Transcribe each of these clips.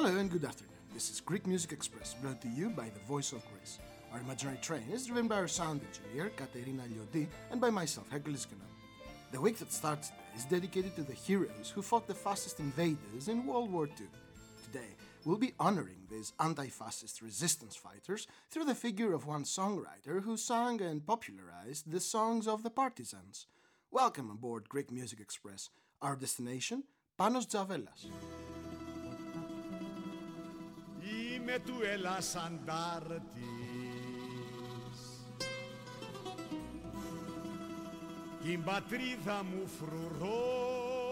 Hello and good afternoon. This is Greek Music Express, brought to you by the Voice of Greece. Our imaginary train is driven by our sound engineer, Katerina Liodi, and by myself, Hercules Genon. The week that starts today is dedicated to the heroes who fought the fascist invaders in World War II. Today, we'll be honoring these anti-fascist resistance fighters through the figure of one songwriter who sang and popularized the songs of the partisans. Welcome aboard Greek Music Express. Our destination, Panos Tzavelas. Είμαι του Ελλάς αντάρτης την πατρίδα μου φρουρώ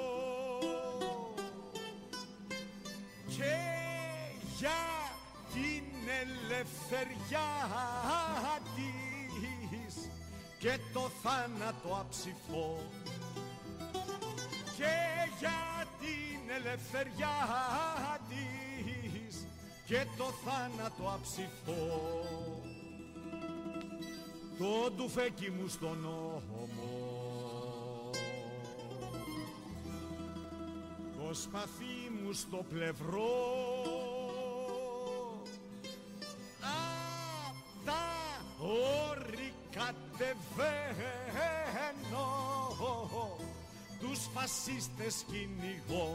και για την ελευθεριά της και το θάνατο αψηφώ και για την ελευθεριά της και το θάνατο αψηφώ το ντουφέκι μου στον νόμο το σπαθί μου στο πλευρό απ' τα όρη κατεβαίνω τους φασίστες κυνηγώ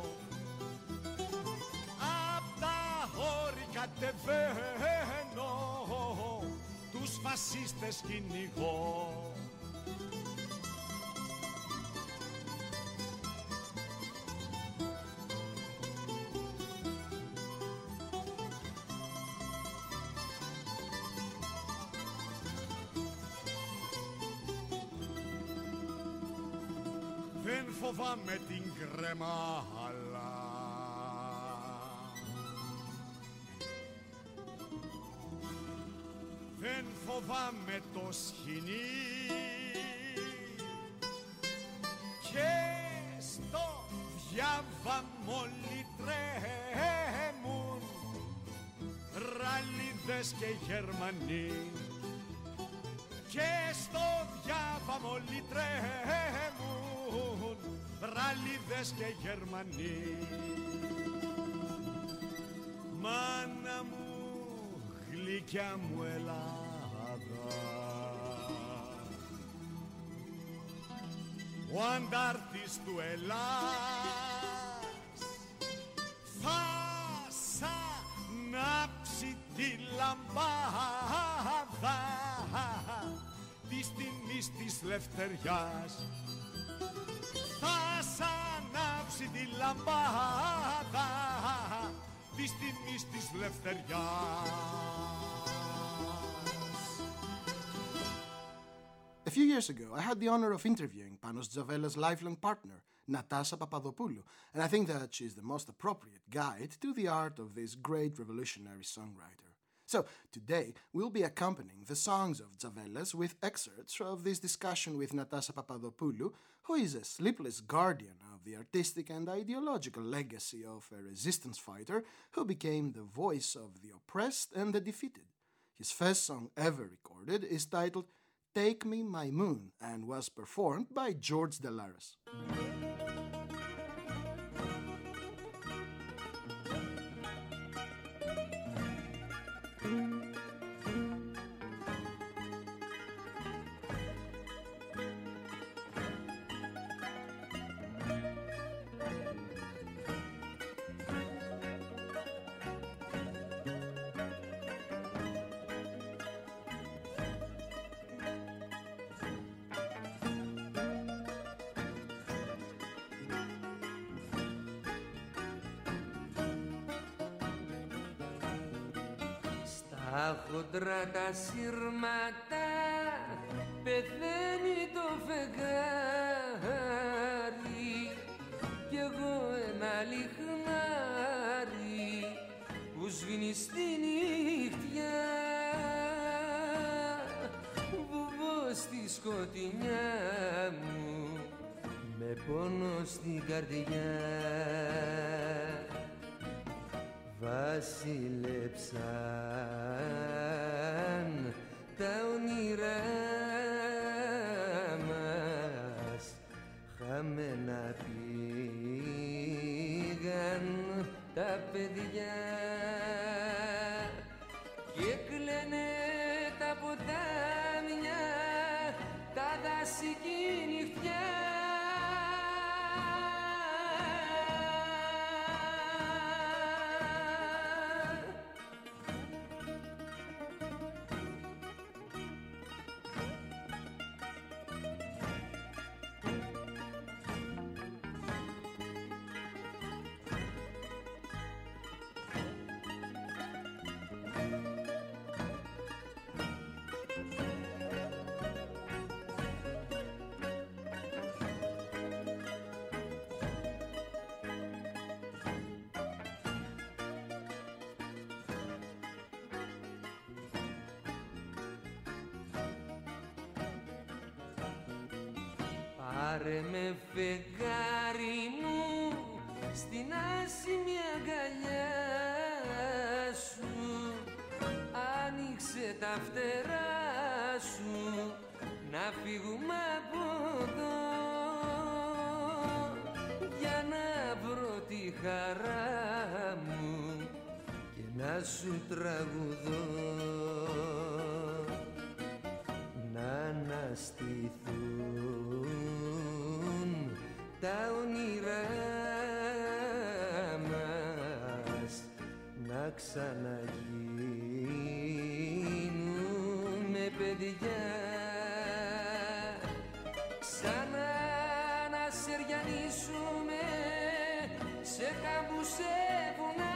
απ' τα όρη κατεβαίνω τους φασίστες κυνηγώ δεν φοβάμαι την κρεμάλα δεν φοβάμαι το σχοινί και στο διάβαμ όλοι τρέμουν ραλίδες και Γερμανοί και στο διάβαμ όλοι τρέμουν ραλίδες και Γερμανοί. Μάνα μου, γλυκιά μου Ελλάδα, ο αντάρτης του Ελλάς θα σανάψει τη λαμπάδα της τιμής της λευτεριάς θα σανάψει τη λαμπάδα της τιμής της λευτεριάς. A few years ago, I had the honor of interviewing Panos Tzavelas' lifelong partner, Natasha Papadopoulou, and I think that she is the most appropriate guide to the art of this great revolutionary songwriter. So, today, we'll be accompanying the songs of Tzavelas with excerpts of this discussion with Natasha Papadopoulou, who is a sleepless guardian of the artistic and ideological legacy of a resistance fighter who became the voice of the oppressed and the defeated. His first song ever recorded is titled Take Me My Moon and was performed by George Delaras. Τα χοντρά τα σύρματα πεθαίνει το φεγγάρι κι εγώ ένα λιχνάρι που σβήνει στη νύχτια βουβώ στη σκοτεινιά μου με πόνο στην καρδιά. Βασίλεψαν τα όνειρά μας, χαμένα πήγαν τα παιδιά. Πάρε με φεγγάρι μου στην άσημη αγκαλιά σου, άνοιξε τα φτερά σου να φύγουμε από εδώ, για να βρω τη χαρά μου και να σου τραγουδώ, να αναστηθούν τα όνειρά μας, να ξαναγίνουμε παιδιά, ξανά να σεριανίσουμε σε κάμπου σε βουνά.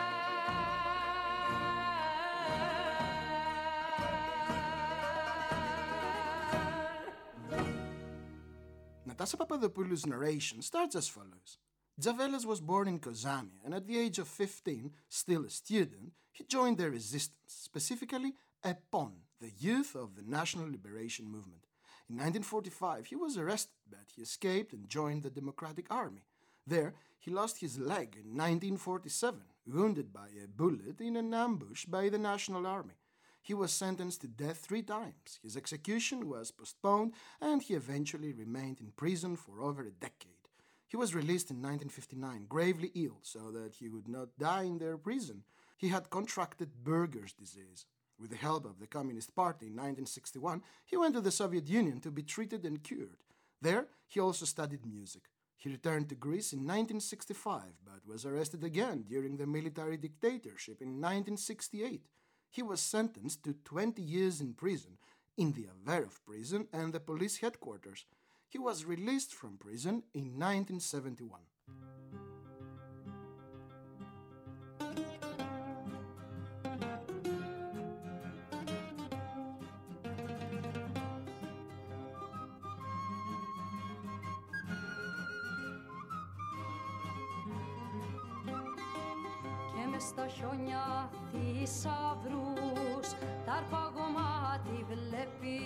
Natasa Papadopoulou's narration starts as follows. Zavelas was born in Kozani, and at the age of 15, still a student, he joined the resistance, specifically EPON, the Youth of the National Liberation Movement. In 1945, he was arrested, but he escaped and joined the Democratic Army. There, he lost his leg in 1947, wounded by a bullet in an ambush by the National Army. He was sentenced to death 3 times. His execution was postponed, and he eventually remained in prison for over a decade. He was released in 1959, gravely ill, so that he would not die in their prison. He had contracted Buerger's disease. With the help of the Communist Party in 1961, he went to the Soviet Union to be treated and cured. There, he also studied music. He returned to Greece in 1965, but was arrested again during the military dictatorship in 1968. He was sentenced to 20 years in prison, in the Averov prison and the police headquarters. He was released from prison in 1971. Στα χιόνια θησαυρούς τ' αρπαγωμάτι βλέπει,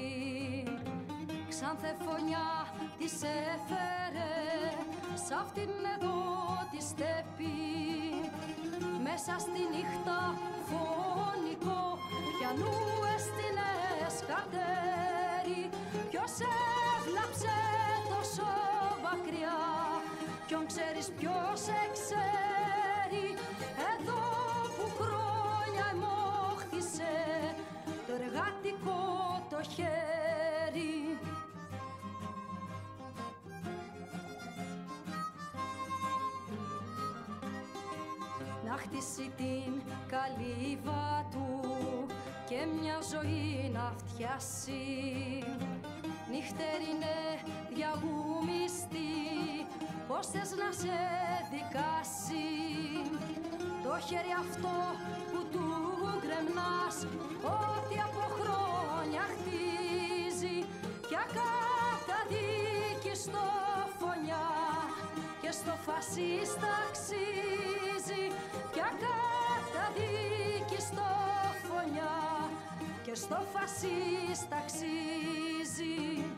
ξανθεφωνιά της έφερε σ' αυτήν εδώ τη στέπη. Μέσα στη νύχτα φωνικό πιανού έστειλες καρτέρι. Ποιος έβλαψε τόσο μακριά, ποιον ξέρεις ποιος εξέρει, εδώ που χρόνια εμόχθησε το εργατικό το χέρι. Να χτίσει την καλύβα του και μια ζωή να φτιάσει, νυχτερινέ διαγούμιστη, πώς θες να σε δικάσει. Το χέρι αυτό που του γκρεμνάς, ό,τι από χρόνια χτίζει, πια καταδίκη στο φωνιά και στο φασίστα αξίζει. Πια καταδίκη στο φωνιά και στο φασίστα αξίζει.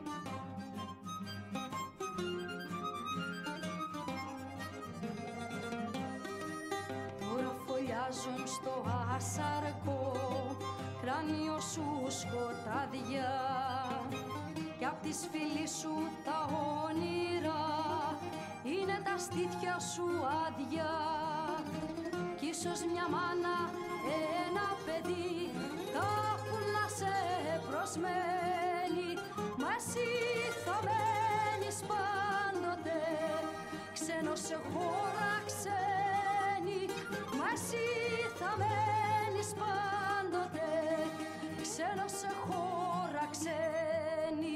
Φωλιάζουν στο ασαρκό κράνιο σου σκοτάδια κι απ' τις φίλες σου τα όνειρα είναι τα στήθια σου άδεια. Κι ίσως μια μάνα, ένα παιδί κάπου να σε προσμένει, μα εσύ θα μένεις πάντοτε ξένος σε χώρα ξένη. Μα εσύ θα μένεις πάντοτε ξένος σε χώρα ξένη.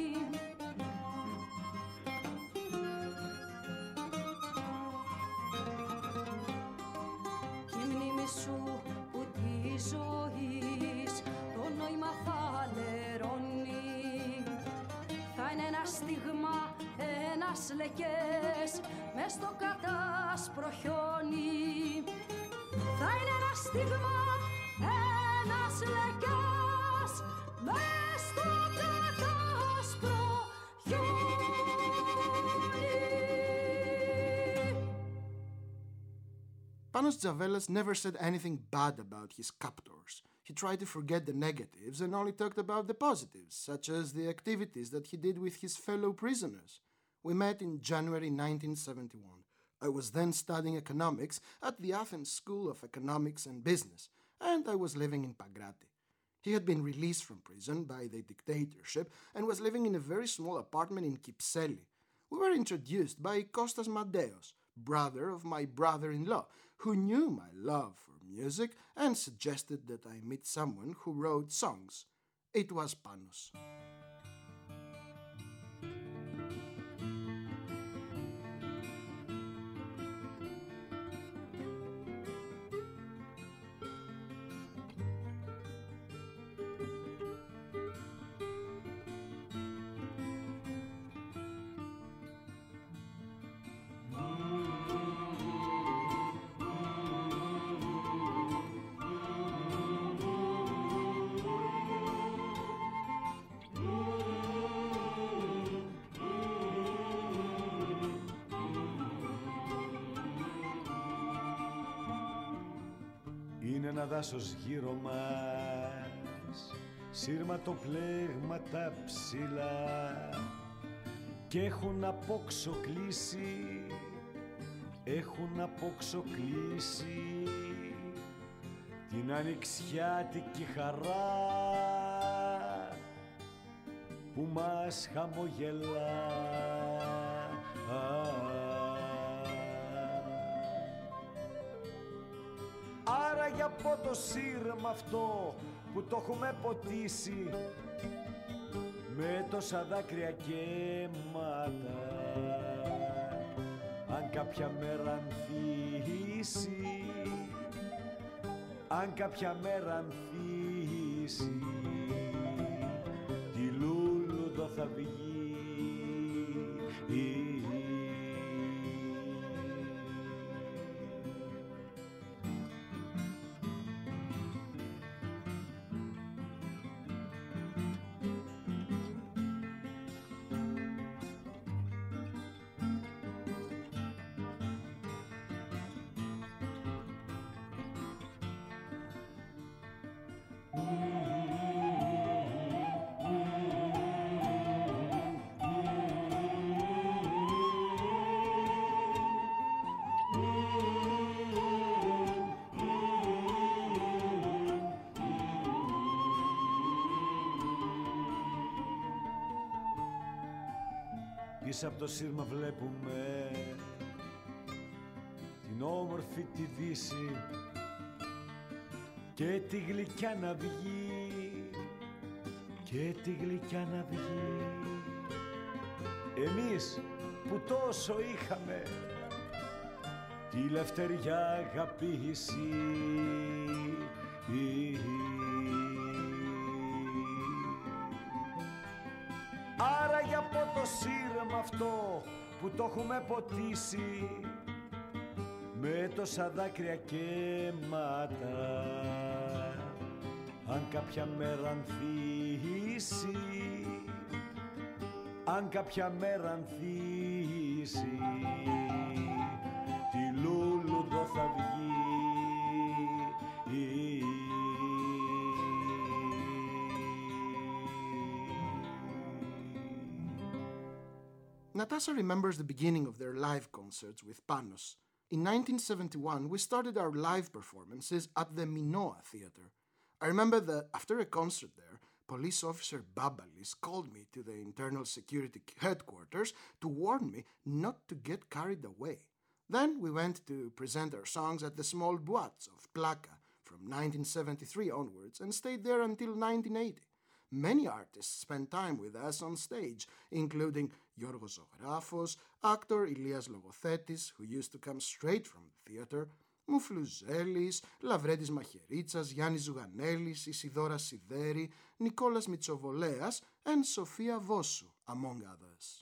Κι η μνήμη σου που τη ζωής το νόημα θα λερώνει, θα είναι ένα στίγμα, ένας λεκές μες στο κατάσπρο χιόνι. Θα είναι ένα στίγμα, ένας λεκάς μες στο κατάσπρο χιόνι. Panos Tzavelas never said anything bad about his captors. He tried to forget the negatives and only talked about the positives, such as the activities that he did with his fellow prisoners. We met in January 1971. I was then studying economics at the Athens School of Economics and Business, and I was living in Pagrati. He had been released from prison by the dictatorship and was living in a very small apartment in Kypseli. We were introduced by Kostas Mandeos, brother of my brother-in-law, who knew my love for music and suggested that I meet someone who wrote songs. It was Panos. Είναι ένα δάσος γύρω μας, σύρματοπλέγματα ψηλά κι έχουν απόξω κλείσει την ανοιξιάτικη χαρά που μας χαμογελά. Άρα για από το σύρμα αυτό που το έχουμε ποτίσει με τόσα δάκρυα και αίματα, αν κάποια μέρα ανθίσει, αν κάποια μέρα ανθίσει, τη λούλουδο θα βγει. Πίσω από το σύρμα βλέπουμε την όμορφη τη Δύση και τη γλυκιά να βγει, και τη γλυκιά να βγει. Εμείς που τόσο είχαμε τη λευτεριά αγαπήσει, άρα για από το σύρμα αυτό που το έχουμε ποτίσει με τόσα δάκρυα και αίματα, αν κάποια μέρα ανθίσει, αν κάποια μέρα ανθίσει, τη λούλουδο θα βγει. Natasha remembers the beginning of their live concerts with Panos. In 1971, we started our live performances at the Minoa Theatre. I remember that after a concert there, police officer Babalis called me to the internal security headquarters to warn me not to get carried away. Then we went to present our songs at the small boîtes of Plaka from 1973 onwards and stayed there until 1980. Many artists spent time with us on stage, including Giorgos Zographos, actor Ilias Logothetis, who used to come straight from the theatre, Mouflouzelis, Lavretis Macheritsas, Yannis Zouganelis, Isidora Sideri, Nicolas Mitsovoleas, and Sofia Vossou, among others.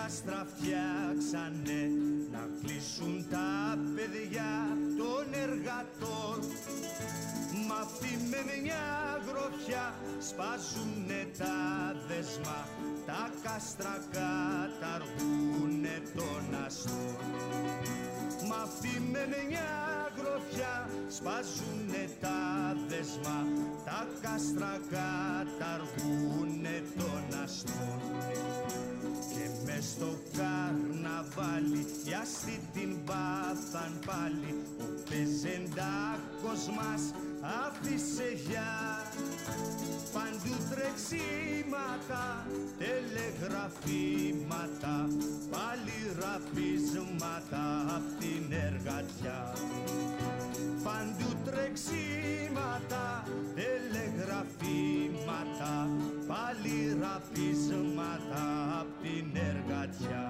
κάστρα φτιάξανε να κλείσουν τα παιδιά των εργατών. Μ' αυτή με μια γροθιά σπάζουνε τα δεσμά, τα κάστρα καταργούνε τον αστό. Μ' αυτή με μια γροθιά σπάζουνε τα δεσμά, τα κάστρα καταργούνε τον αστό. Και μες στο καρναβάλι οι αστεί την πάθαν πάλι, ο πεζεντάκος μας άφησε για. Παντού τρεξίματα, τελεγραφήματα, πάλι ραπίσματα απ' την εργατιά. Παντού τρεξίματα, τελεγραφήματα, πάλι ραπίσματα απ' την εργατιά.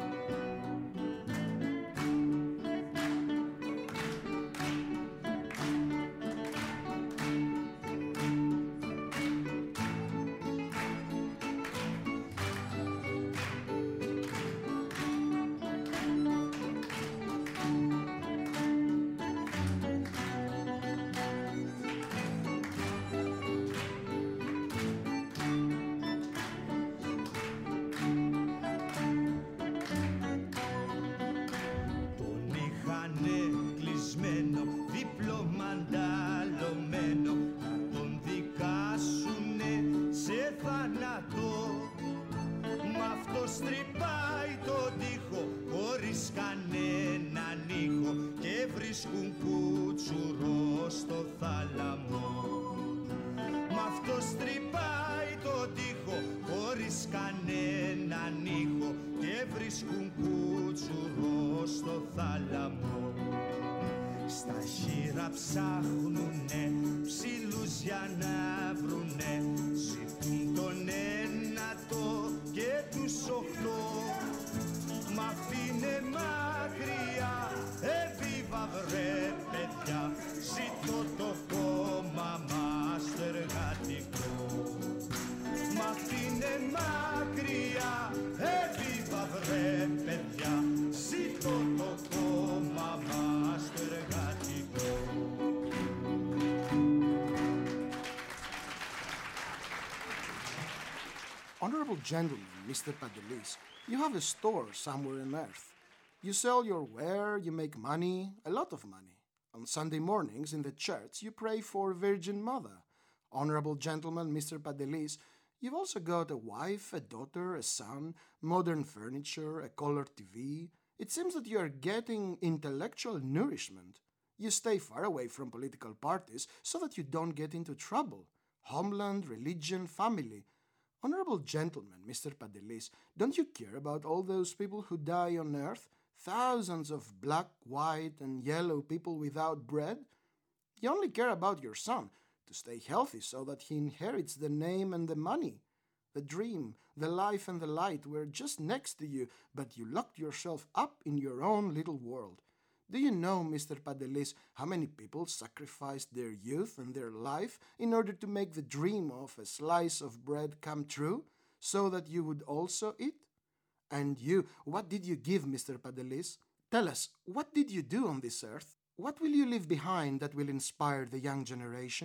Στρυπάει τον τοίχο χωρίς κανέναν ήχο και βρίσκουν κούτσουρο στο θάλαμο. Μ' αυτό στρυπάει τον τοίχο χωρίς κανέναν ήχο και βρίσκουν κούτσουρο στο θάλαμο. Στα χείρα ψάχνουνε ψήλους για να βρουνε, ζητούν τον ένατο και τους 8. Μ' αφήνε μακριά, εβίβα βρε παιδιά, ζήτω το κόμμα μας το εργατικό. Μ' αφήνε μακριά, εβίβα βρε παιδιά, ζήτω το κόμμα μας το εργατικό. Honorable gentleman, Mr. Padelis, you have a store somewhere on earth. You sell your ware, you make money, a lot of money. On Sunday mornings in the church, you pray for Virgin Mother. Honorable gentleman, Mr. Padelis, you've also got a wife, a daughter, a son, modern furniture, a color TV. It seems that you are getting intellectual nourishment. You stay far away from political parties so that you don't get into trouble. Homeland, religion, family. Honorable gentleman, Mr. Padelis, don't you care about all those people who die on earth? Thousands of black, white, and yellow people without bread? You only care about your son, to stay healthy so that he inherits the name and the money. The dream, the life and the light were just next to you, but you locked yourself up in your own little world. Do you know, Mr. Padelis, how many people sacrificed their youth and their life in order to make the dream of a slice of bread come true, so that you would also eat? And you, what did you give, Mr. Padelis? Tell us, what did you do on this earth? What will you leave behind that will inspire the young generation?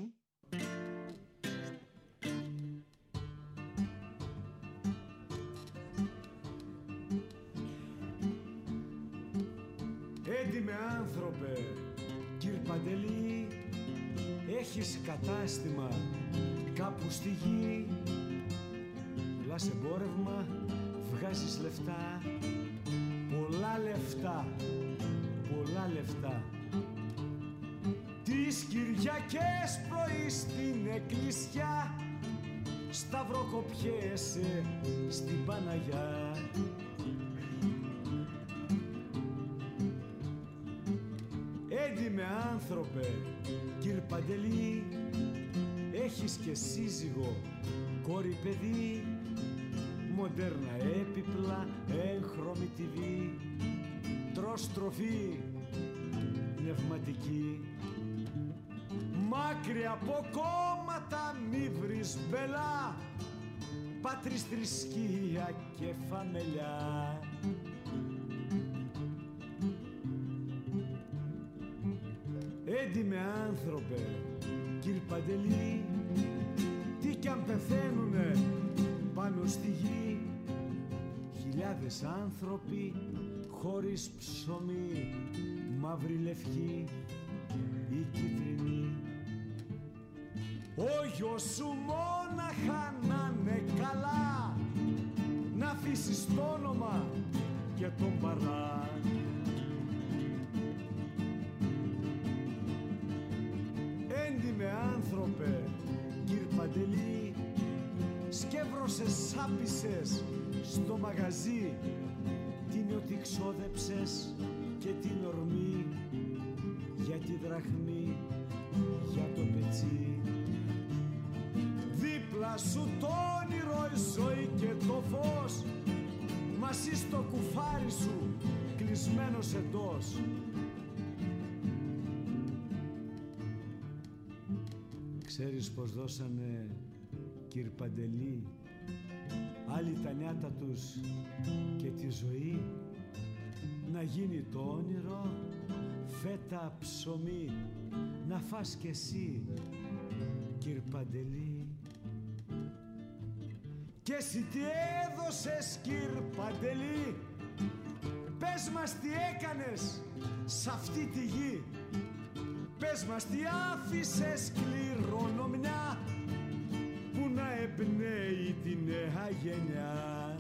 Έντιμε άνθρωπε, κύρ Παντελή, έχεις κατάστημα κάπου στη γη. Πουλάς εμπόρευμα, βγάζεις λεφτά, πολλά λεφτά, πολλά λεφτά. Τις Κυριακές πρωί στην εκκλησιά σταυροκοπιέσαι στην Παναγιά. Έντιμε άνθρωπε, κύρ Παντελή, έχεις και σύζυγο, κόρη παιδί, μοντέρνα έπιπλα, έγχρωμη TV, τρως τροφή πνευματική. Μάκρυ από κόμματα μη βρεις μπελά, πάτρις, θρησκεία και φαμελιά. Έντιμε άνθρωπε, κύρ Παντελή, τι κι αν πεθαίνουνε πάνω στη γη, χιλιάδες άνθρωποι χωρίς ψωμί, μαύρη λευκή ή κίτρινη. Ο γιος σου μόναχα να 'είναι καλά, να αφήσεις το όνομα και τον παρά. Έντιμε άνθρωπε, κύρ Παντελή, σκεύρωσες, σάπισες στο μαγαζί την ότι ξόδεψες και την ορμή, για τη δραχμή, για το πετσί. Δίπλα σου το όνειρο, η ζωή και το φως, μαζί στο κουφάρι σου κλεισμένος εντός. Ξέρεις πως δώσανε, κύρ Παντελή, άλλοι τα νιάτα τους και τη ζωή, να γίνει το όνειρο φέτα ψωμί, να φας κι εσύ, κύρ Παντελή. Κι εσύ τι έδωσες, κύρ Παντελή, πες μας τι έκανες σ' αυτή τη γη, πες μας τι άφησες κληρονομιά που να εμπνέει τη νέα γενιά.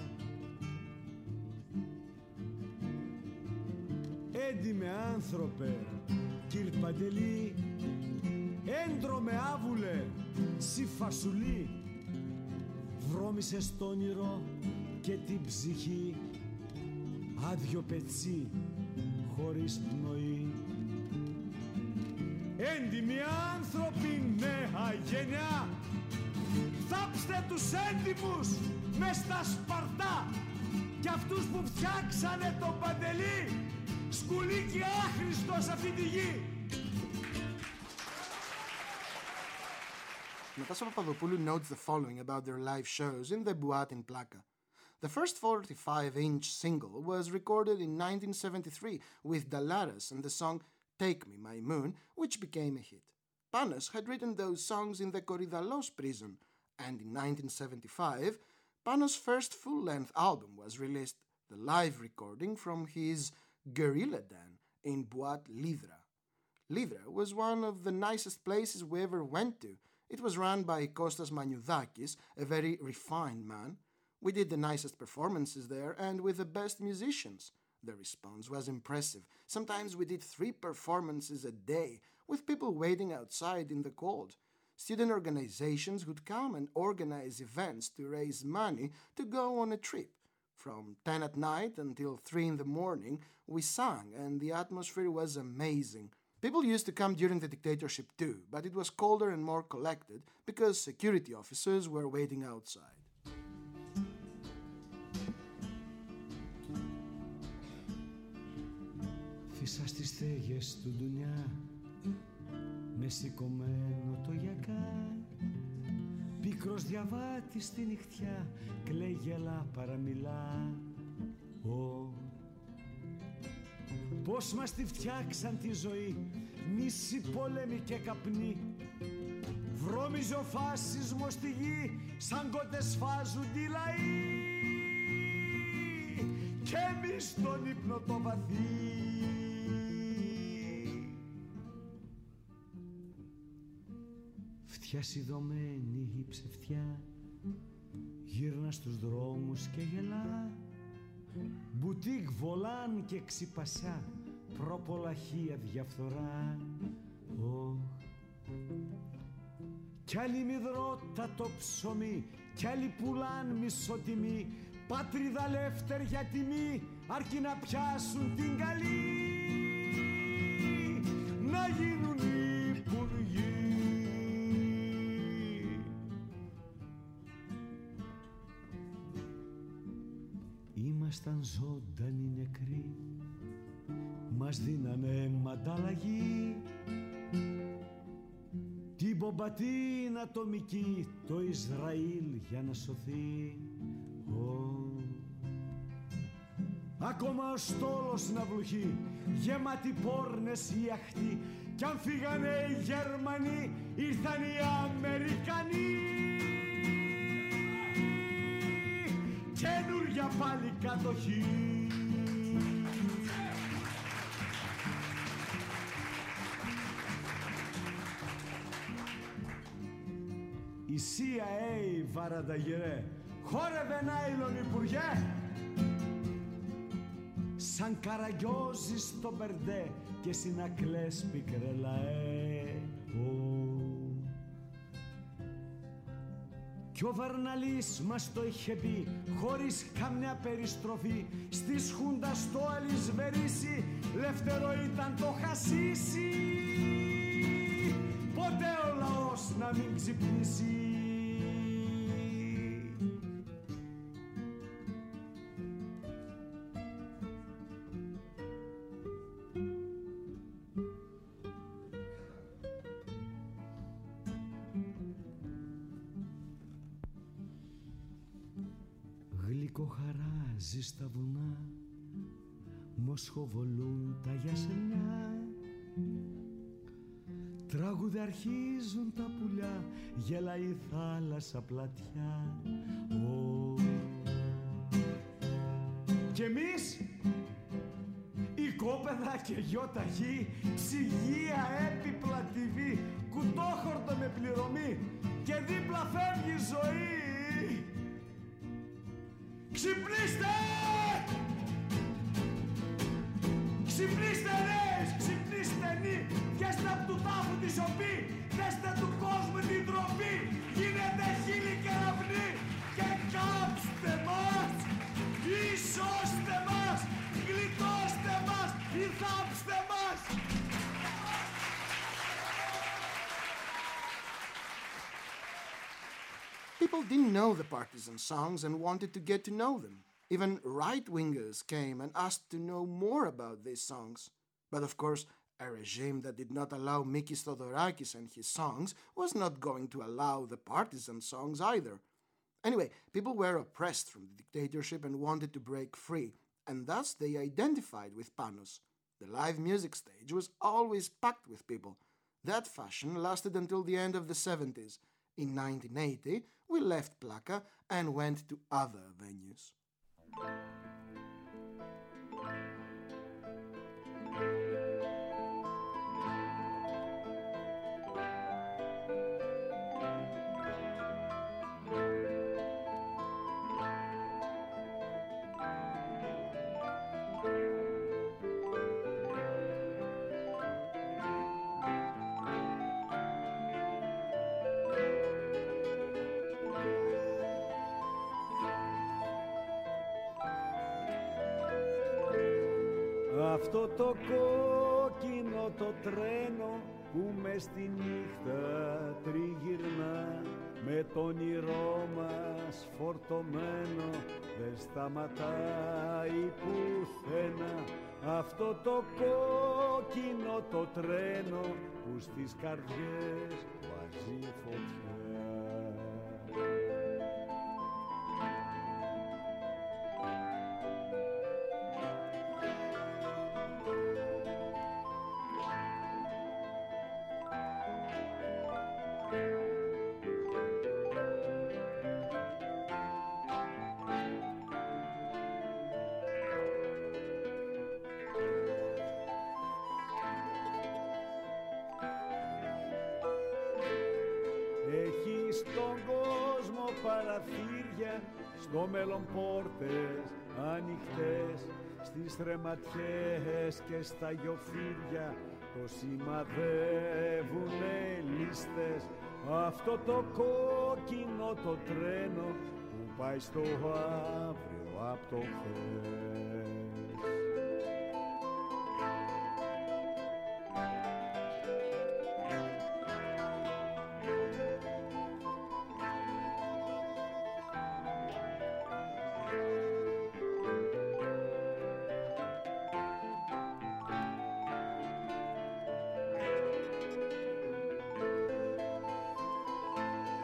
Έντιμε άνθρωπε, κύρ Παντελή, έντρομε άβουλε, σι φασουλή, βρώμησες το όνειρο και την ψυχή, άδειο πετσί χωρίς πνοή. Έντιμοι άνθρωποι, νέα γενιά, θάψτε τους έντιμους μες στα Σπαρτά, κι αυτούς που φτιάξανε τον Παντελή, σκουλίκι άχρηστο σε αυτή τη γη. Natasha Papadopoulou notes the following about their live shows in the Boate in Plaka. The first 45-inch single was recorded in 1973 with Dalaras and the song Take Me, My Moon, which became a hit. Panos had written those songs in the Korydallos prison, and in 1975, Panos' first full-length album was released, the live recording from his Guerrilla Den in Boate Lidra. Lidra was one of the nicest places we ever went to. It was run by Kostas Manioudakis, a very refined man. We did the nicest performances there and with the best musicians. The response was impressive. Sometimes we did 3 performances a day, with people waiting outside in the cold. Student organizations would come and organize events to raise money to go on a trip. From 10 at night until 3 in the morning, we sang and the atmosphere was amazing. People used to come during the dictatorship too, but it was colder and more collected because security officers were waiting outside. Φύσα στις στέγες του ντουνιά, με σηκωμένο το γιακά, πίκρος διαβάτης στη νυχτιά, κλαίει γελά παραμιλά. Πώς μας τη φτιάξαν τη ζωή, μίση, πόλεμη και καπνή. Βρώμιζε ο φάσισμος στη γη, σαν κότες φάζουν τη λαοί. Κι εμείς στον ύπνο το βαθύ. Φτιά σιδωμένη η ψευτιά, γύρνα στους δρόμους και γελά. Μπουτίκ, βολάν και ξυπασιά, προπολαχεία διαφθορά. Κι άλλοι μυδρότατο ψωμί, κι άλλοι πουλάν μισοτιμή. Πάτριδα λεύτερια τιμή, αρκεί να πιάσουν την καλή, να γίνουν υπουργοί. Ήμασταν ζωντανοί νεκροί, μας δίνανε μανταλλαγή. Την πομπατίνα ατομική το Ισραήλ για να σωθεί. ακόμα ο στόλος να βλουχεί, γεμάτη πόρνες οι αχτοί, κι αν φύγανε οι Γερμανοί ήρθαν οι Αμερικανοί. Καινούρια πάλι κατοχή. Η CIA βαρανταγυρέ χόρευε νάιλον υπουργέ, σαν καραγκιόζη στο μπερντέ και συνακλές πικρελαέ. Κι ο Βαρναλής μας το είχε πει χωρίς καμιά περιστροφή, στις Χούντας το αλυσβερίσι λευτερό ήταν το χασίσι, ποτέ ο λαός να μην ξυπνήσει. Γλυκοχαράζει στα βουνά, μοσχοβολούν τα γιασενιά, τραγουδαρχίζουν τα πουλιά, γελάει η θάλασσα πλατιά. Κι εμείς, οικόπεδα και γιοταχή, ψυγεία, έπιπλα TV, κουτόχορτο με πληρωμή και δίπλα φεύγει η ζωή. Ξυπνήστε! Ξυπνήστε νέες, ξυπνήστε νη, βγέστε απ' του τάφου τη σιωπή, δέστε του κόσμου την τροπή, γίνετε χείλη και ραυνοί και κάψτε μας, ισώστε μας, γλιτώστε μας ή θάψτε μας. People didn't know the partisan songs and wanted to get to know them. Even right-wingers came and asked to know more about these songs. But of course, a regime that did not allow Mikis Theodorakis and his songs was not going to allow the partisan songs either. Anyway, people were oppressed from the dictatorship and wanted to break free, and thus they identified with Panos. The live music stage was always packed with people. That fashion lasted until the end of the 70s. In 1980, we left Plaka and went to other venues. Αυτό το κόκκινο το τρένο που μες στη νύχτα τριγυρνά, με το όνειρό μας φορτωμένο δεν σταματάει πουθενά. Αυτό το κόκκινο το τρένο που στις καρδιές βάζει φωτιά. Έχει στον κόσμο παραθύρια, στο μέλλον πόρτες ανοιχτές, στις ρεματιές και στα γιοφύρια το σημαδεύουνε λίστες. Αυτό το κόκκινο το τρένο που πάει στο αύριο απ' το χθες.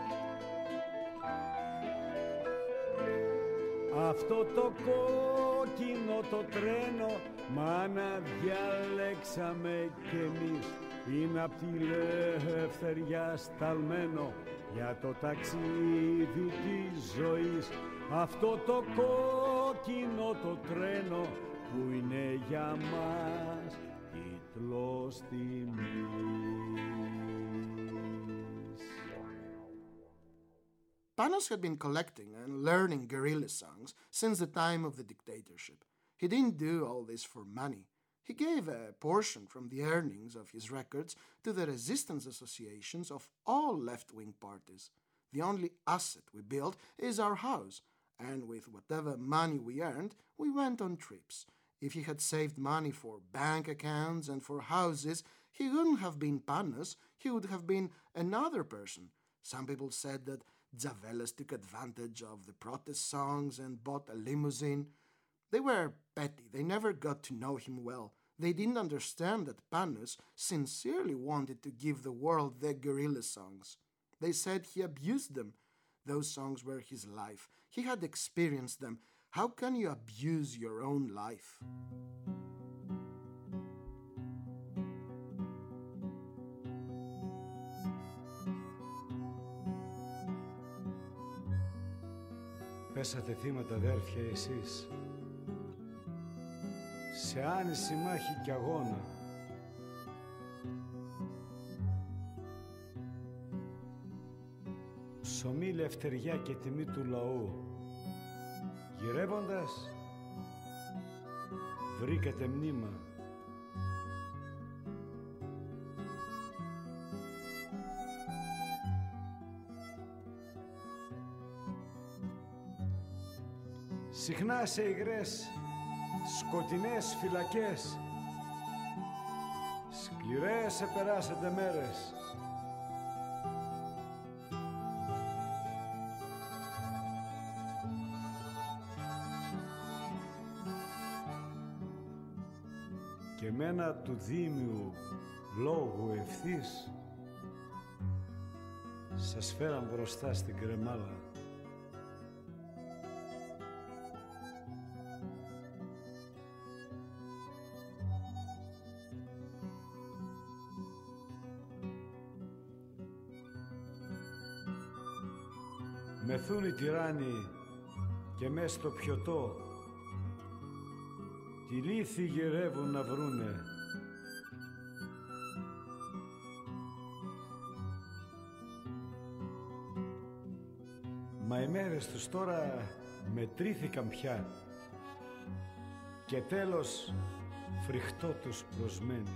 Αυτό το κόκκινο το τρένο, μάνα διαλέξαμε κι εμείς. Είναι απ' τη ελευθεριά σταλμένο για το ταξίδι της ζωής. Αυτό το κόκκινο το τρένο που είναι για μας τίτλος τιμής. Panos had been collecting and learning guerrilla songs since the time of the dictatorship. He didn't do all this for money. He gave a portion from the earnings of his records to the resistance associations of all left-wing parties. The only asset we built is our house, and with whatever money we earned, we went on trips. If he had saved money for bank accounts and for houses, he wouldn't have been Panos, he would have been another person. Some people said that Tzavelas took advantage of the protest songs and bought a limousine. They were petty, they never got to know him well. They didn't understand that Panos sincerely wanted to give the world their guerrilla songs. They said he abused them. Those songs were his life. He had experienced them. How can you abuse your own life? Πέσατε θύματα αδέρφια εσείς, σε άνηση μάχη κι αγώνα. Ψωμί, λευτεριά και τιμή του λαού, γυρεύοντας βρήκατε μνήμα. Συχνά σε υγρές, σκοτεινές φυλακές, σκληρές επεράσατε μέρες. Και εμένα του δίμιου λόγου ευθύς σας φέραν μπροστά στην κρεμάλα. Μεθούν οι τυράννοι και μες στο πιωτό τη λύθη γυρεύουν να βρούνε. Μα οι μέρες τους τώρα μετρήθηκαν πια και τέλος φρικτό τους προσμένει.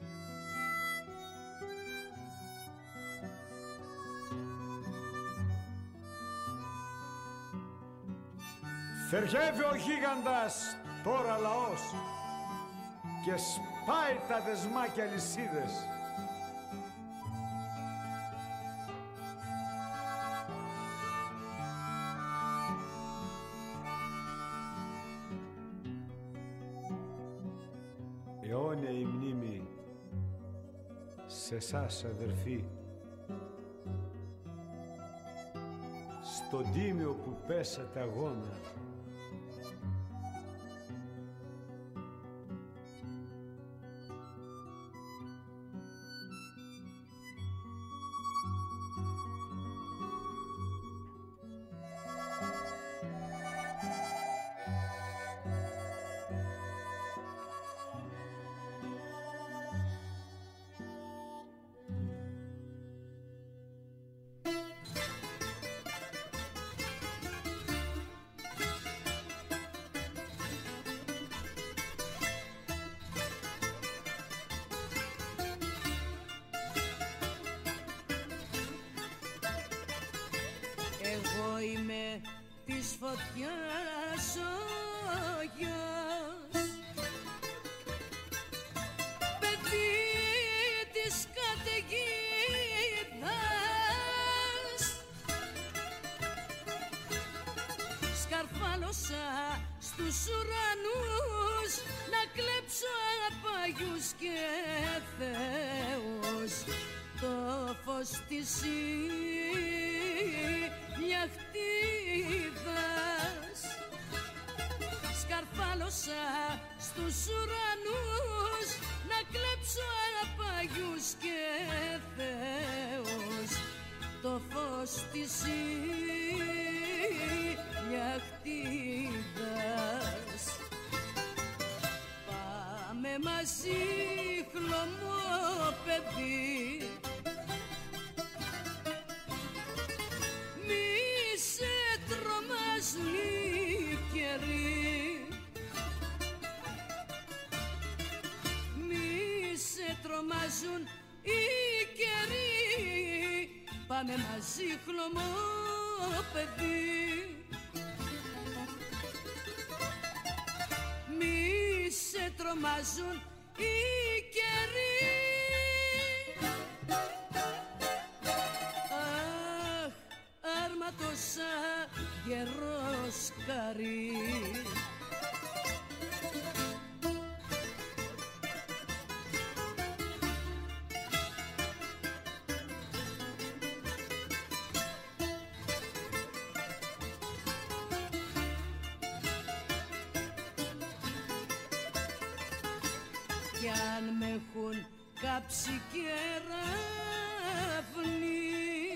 Θεριεύει ο γίγαντας τώρα λαός και σπάει τα δεσμά και αλυσίδες. Αιώνια η μνήμη σε εσάς αδερφοί, στον τίμιο που πέσατε αγώνα. Εγώ είμαι της φωτιάς ο γιος, παιδί της καταιγίδας. Σκαρφάλωσα στους ουρανούς να κλέψω απαγιούς και θεούς το φως της μια χτίδας. Σκαρφάλωσα άρματοσα στους ουρανούς να κλέψω απαγιούς και θεούς το φως της ηλιακτίδας. Πάμε μαζί χλωμό παιδί, μη σε τρομάζουν οι καιροί, μη σε τρομάζουν οι καιροί. Πάμε μαζί χλωμό παιδί, μη σε τρομάζουν οι καιροί. Αχ, άρματοσα γερός καρύ, κι αν με έχουν κάψει κεραυνοί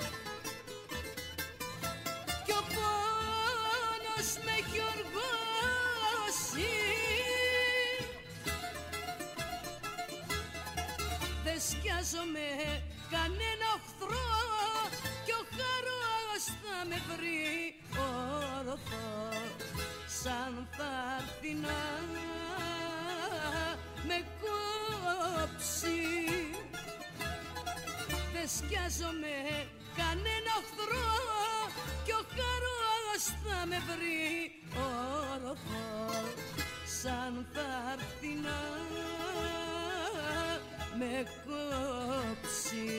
κι ο πόνος με έχει οργώσει, δεν σκιάζομαι κανένα οχθρό κι ο χαρός θα με βρει όρθο σαν θα έρθει να με κόψει. Δεν σκιάζομαι κανένα οχθρό κι ο χαρός θα με βρει όρθο σαν θα έρθει να με κόψει.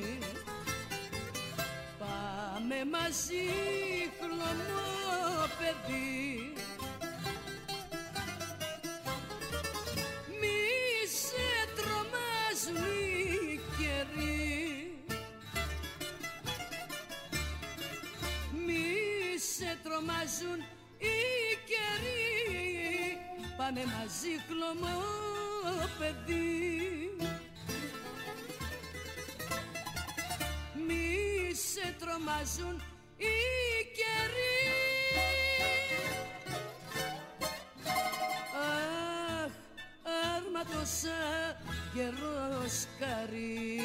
Πάμε μαζί χλωμό παιδί, τρομάζουν οι καιροί. Πάμε μαζί χλωμό παιδί, μη σε τρομάζουν οι καιροί. Αχ, άρματοσα γερός καρύ.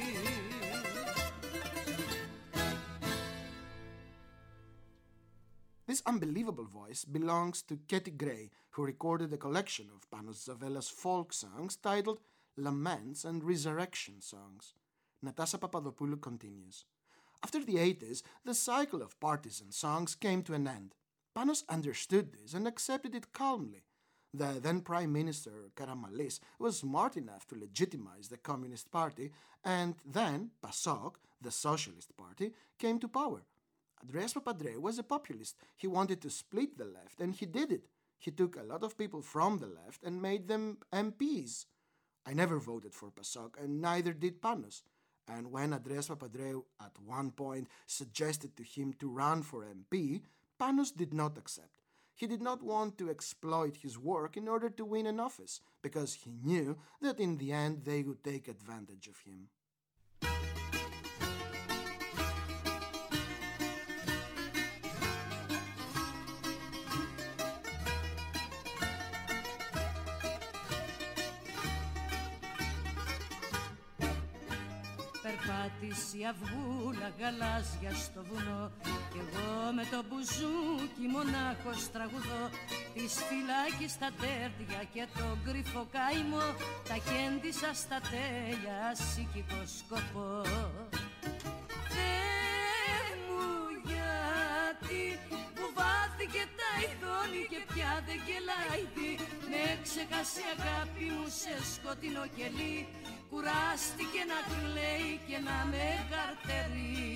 This unbelievable voice belongs to Ketty Gray, who recorded a collection of Panos Zavella's folk songs titled Laments and Resurrection Songs. Natasha Papadopoulou continues. After the 80s, the cycle of partisan songs came to an end. Panos understood this and accepted it calmly. The then Prime Minister Karamanlis was smart enough to legitimize the Communist Party, and then PASOK, the Socialist Party, came to power. Andreas Papandreou was a populist. He wanted to split the left, and he did it. He took a lot of people from the left and made them MPs. I never voted for PASOK, and neither did Panos. And when Andreas Papandreou at one point suggested to him to run for MP, Panos did not accept. He did not want to exploit his work in order to win an office, because he knew that in the end they would take advantage of him. Περπάτησε η αυγούλα γαλάζια στο βουνό κι εγώ με το μπουζούκι μονάχος τραγουδώ. Της φυλάκης στα τέρτια και τον κρυφό καημό τα χέντισα στα τέλεια σικικό σκοπό. Θεέ μου γιατί που βάθηκε τα ειδώνει και πια δεν γελάει τι. Με ξεχάσει αγάπη μου σε σκοτεινό κελί, κουράστηκε να κλαίει και να με καρτερεί.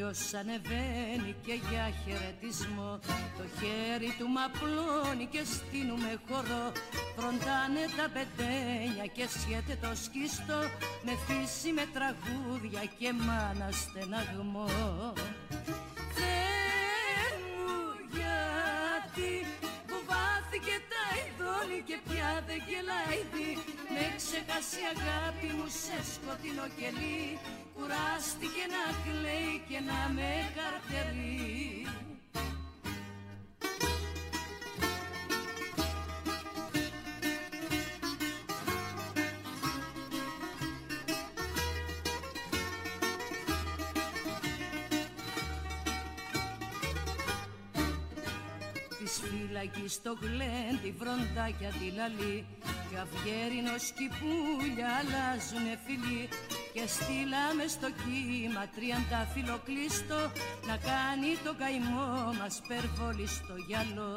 ήλιος ανεβαίνει και για χαιρετισμό το χέρι του μ' απλώνει και στείνουμε χορό. Φροντάνε τα πετένια και σχέται το σκιστό με φύση, με τραγούδια και μάνα στεναγμό. Θεέ μου, γιατί φοβάθηκε τα ειδώνει και πια δεν γελάει. Με ξεχάσει αγάπη μου σε σκοτεινό κελί, κουράστηκε να κλαίει και να με καρτερεί. Της φύλακης στο γλέντι βροντάκια τη λαλή κι αυγέρινος κι πουλια αλλάζουνε φιλί και στείλαμε στο κύμα τριαντάφυλλο κλειστό να κάνει το καημό μας περβόλη στο γυαλό.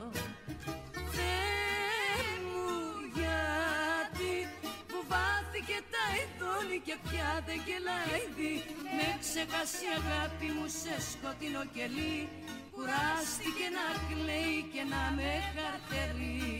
Θεέ μου, γιατί φοβάθηκε τα ειδώνει και πια δεν γελάει. Με ξεχάσει αγάπη μου σε σκοτεινό κελί, κουράστηκε να κλαίει και να με καρτερεί.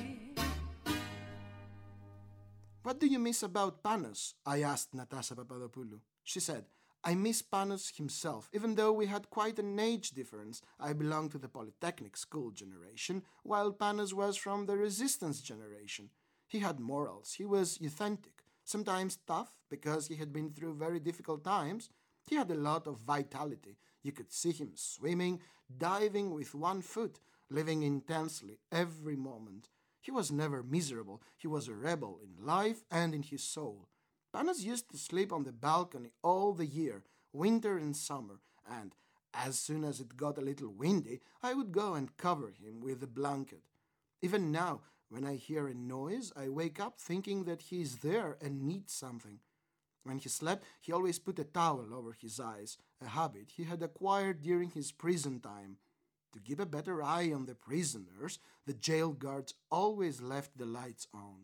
What do you miss about Panos? I asked Natasha Papadopoulou. She said, I miss Panos himself, even though we had quite an age difference. I belonged to the Polytechnic school generation, while Panos was from the resistance generation. He had morals, he was authentic, sometimes tough because he had been through very difficult times. He had a lot of vitality. You could see him swimming, diving with one foot, living intensely every moment. He was never miserable. He was a rebel in life and in his soul. Panos used to sleep on the balcony all the year, winter and summer, and as soon as it got a little windy, I would go and cover him with a blanket. Even now, when I hear a noise, I wake up thinking that he is there and needs something. When he slept, he always put a towel over his eyes, a habit he had acquired during his prison time. To keep a better eye on the prisoners, the jail guards always left the lights on.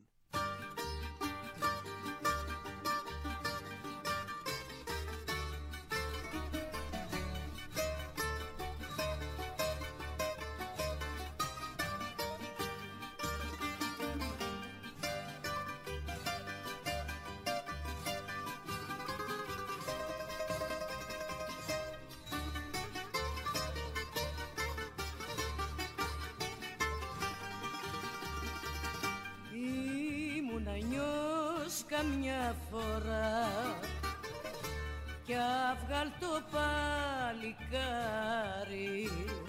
Καμιά φορά κι αυγάλτο παλικάρι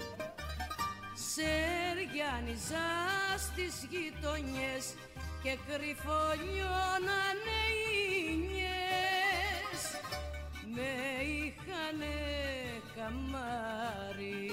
σεριάνιζα στις γειτονιές και κρυφολιώνανε οι νιές, με είχανε καμάρι.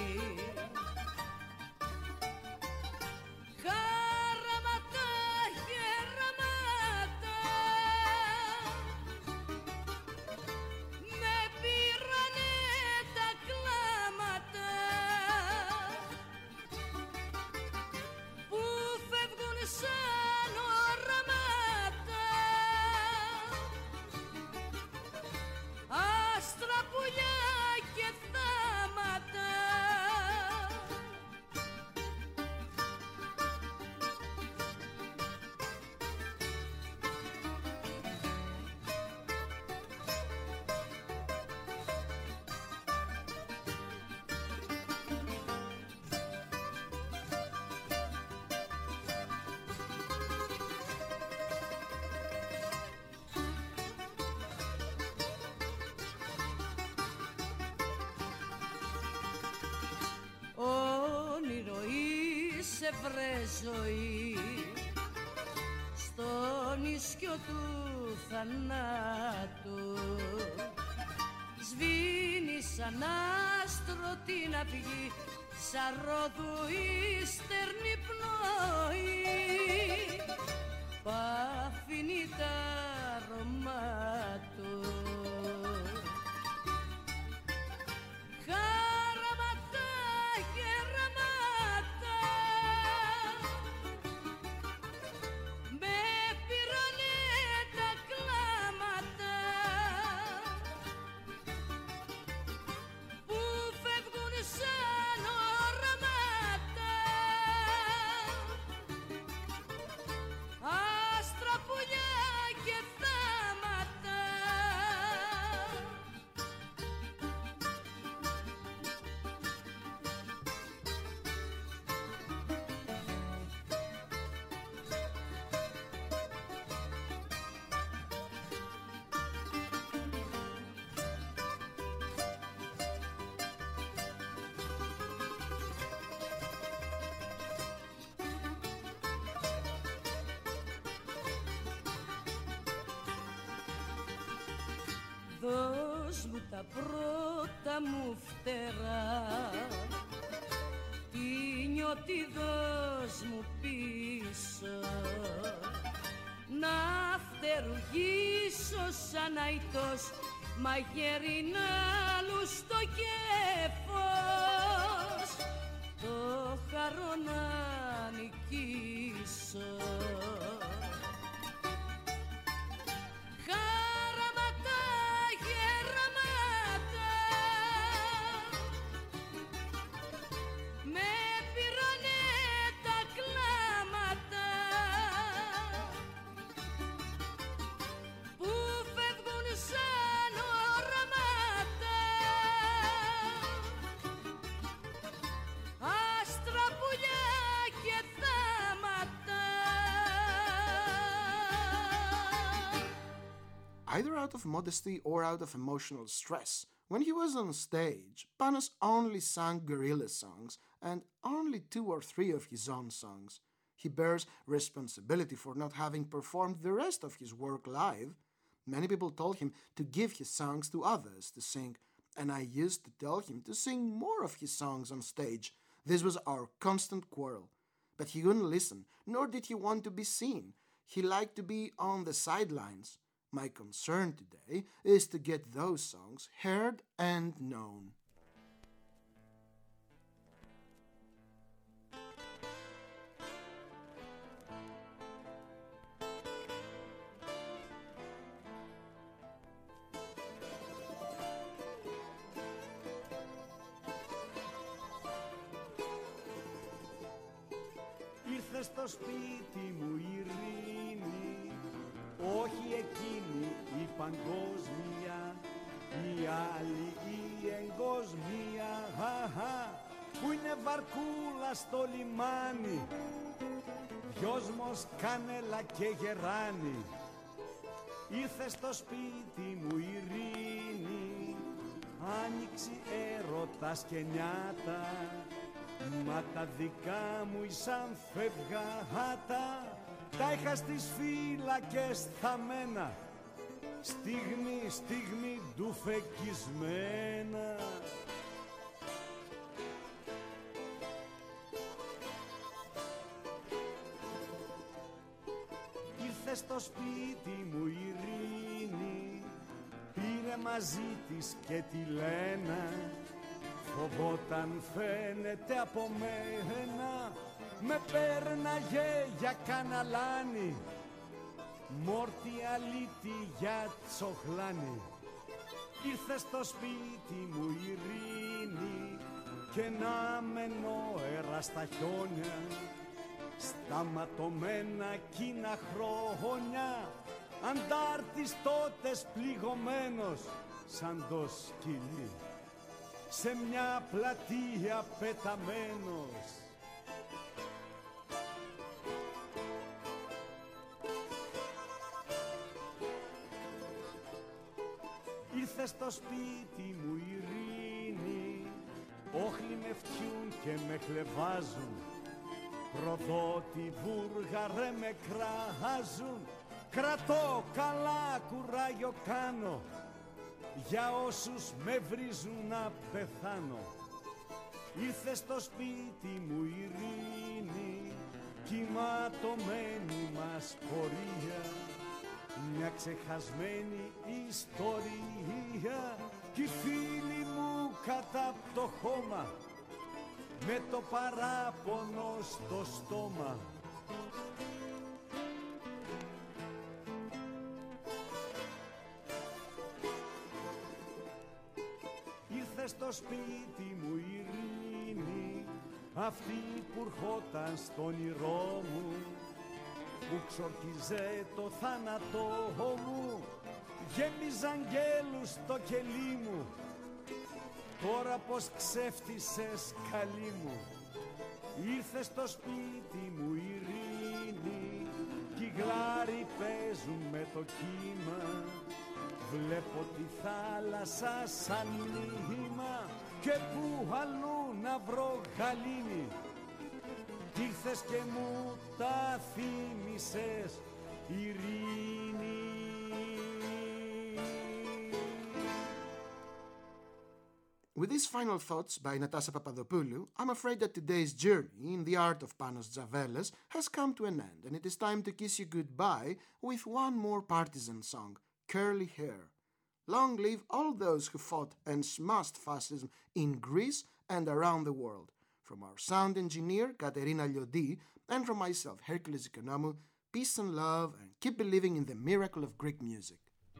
βρε ζωή στο νησιό του θανάτου, σβήνει σαν άστρο την αυγή, σαν ρόδου η στερνή πνοή, παφινεί τα αρώμα του. δώσ' μου τα πρώτα μου φτερά, τι νιώτη δώσ' μου πίσω, να φτερουγήσω σαν αϊτός, μαχαίρι να λουστώ κέφος, το χαρό να νικήσω. Χαράματα, γεράματα, με πήρανε τα κλάματα που φεύγουν σαν οράματα, άστρα, πουλιά και θάματα. Either out of modesty or out of emotional stress, when he was on stage, Panos only sang guerrilla songs and only 2 or 3 of his own songs. He bears responsibility for not having performed the rest of his work live. Many people told him to give his songs to others to sing, and I used to tell him to sing more of his songs on stage. This was our constant quarrel. But he wouldn't listen, nor did he want to be seen. He liked to be on the sidelines. My concern today is to get those songs heard and known. Ήρθε στο σπίτι μου η ειρήνη, όχι εκείνη η παγκόσμια, η άλλη η εγκόσμια, που είναι βαρκούλα στο λιμάνι, δυόσμος κάνελα και γεράνι. Ήρθε στο σπίτι μου η ειρήνη, άνοιξη έρωτας και νιάτα, μα τα δικά μου ήσαν φευγάτα, τα είχα στις φύλακες θαμμένα, στιγμή, στιγμή ντουφεκισμένα. Ήρθε στο σπίτι μου η ειρήνη, πήρε μαζί της και τη Λένα, φοβόταν φαίνεται από μένα, με πέρναγε για καναλάνι, μόρτι αλήτη για τσοχλάνι. Ήρθε στο σπίτι μου η ειρήνη και να μενόερα στα χιόνια, σταματωμένα κίνα χρόνια, αντάρτης τότες πληγωμένος σαν το σκυλί, σε μια πλατεία πεταμένος. Ήρθε στο σπίτι μου η ειρήνη, όχλοι με φτιούν και με χλεβάζουν, προδότη βούργαρε με κράζουν, κρατώ καλά κουράγιο κάνω, για όσους με βρίζουν να πεθάνω. Ήρθε στο σπίτι μου η ειρήνη, κυματωμένη μας πορεία, μια ξεχασμένη ιστορία, κι οι φίλοι μου κατά απ' το χώμα, με το παράπονο στο στόμα. Ήρθε στο σπίτι μου η ειρήνη, αυτή που ερχόταν στο όνειρό μου, που ξορκίζε το θάνατό μου, γέμιζαν αγγέλους στο κελί μου, τώρα πως ξέφτισες καλή μου. Ήρθε στο σπίτι μου η ειρήνη, κι οι γλάροι παίζουν με το κύμα, βλέπω τη θάλασσα σαν νήμα, και που αλλού να βρω γαλήνη. Κι ήρθες και μου τα θύμισες ειρήνη. With these final thoughts by Natasha Papadopoulou, I'm afraid that today's journey in the art of Panos Zavelas has come to an end, and it is time to kiss you goodbye with one more partisan song, Curly Hair. Long live all those who fought and smashed fascism in Greece and around the world. From our sound engineer, Katerina Liodi, and from myself, Hercules Economou, peace and love, and keep believing in the miracle of Greek music.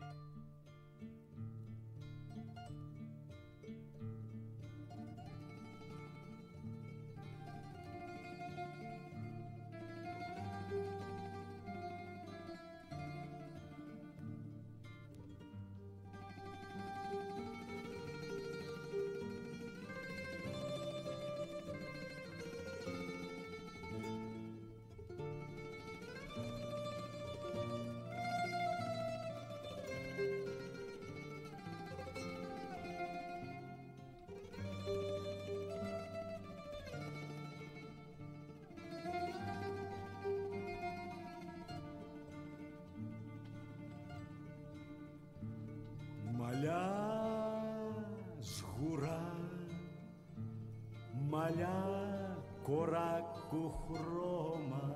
Μαλλιά κοράκου χρώμα,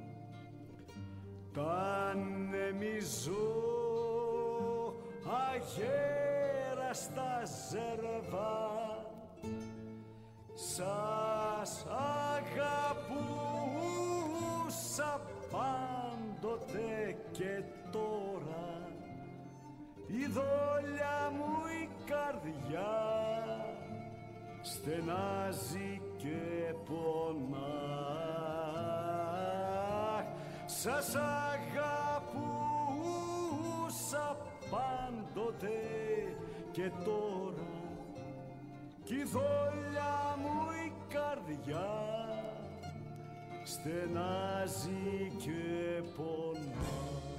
τα νεμιζώ αγέραστα ζερβά, σας αγαπούσα πάντοτε και τώρα, η δόλια μου η καρδιά στενάζει και πονά. Σας αγαπούσα πάντοτε και τώρα, κι η δόλια μου η καρδιά στενάζει και πονά.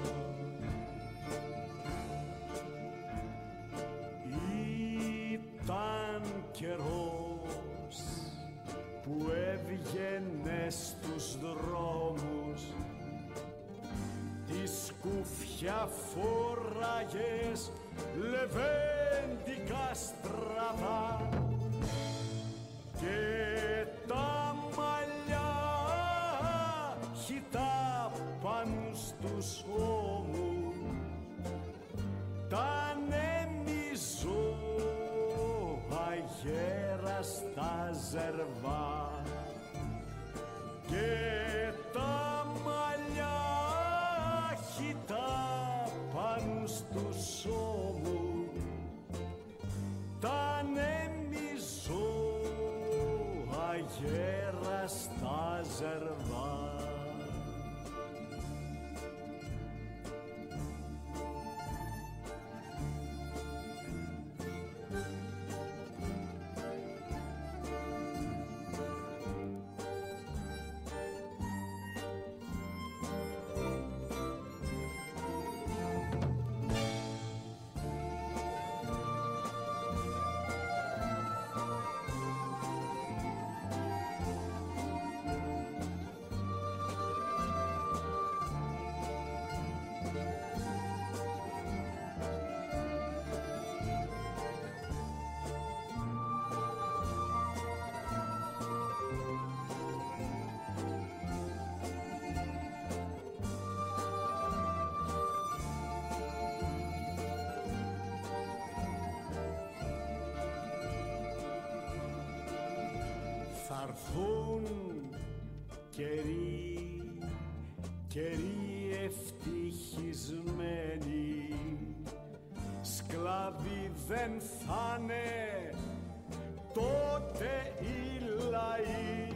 Ήταν καιρός που έβγαινε στους δρόμους, τη σκούφια φοράγες λεβέντικα στραβά και τα μαλλιά χυτά πάνω στους ώμους, τα νεμιζώ αγέραστα ζερβά και τα μαλλιά χυτά πάνω στους ώμους, τα νεμιζώ αγέραστα ζερβά. Θa'ρθούν καιροί ευτυχισμένοι, σκλάβοι δεν θα'ναι τότε οι λαοί.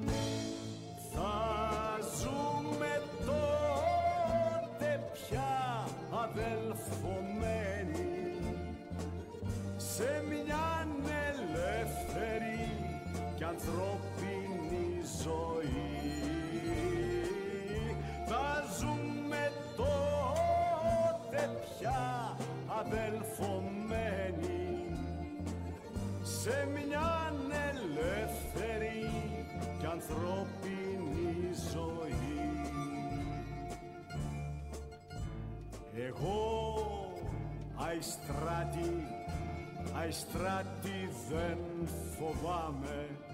Θα ζούμε τότε πια αδελφωμένοι σε μια ελεύθερη κι ανθρώπινη ζωή. Θα ζούμε τότε πια αδελφωμένοι σε μια ελεύθερη κι ανθρώπινη ζωή. Εγώ, Αϊστράτη, Αϊστράτη δεν φοβάμαι.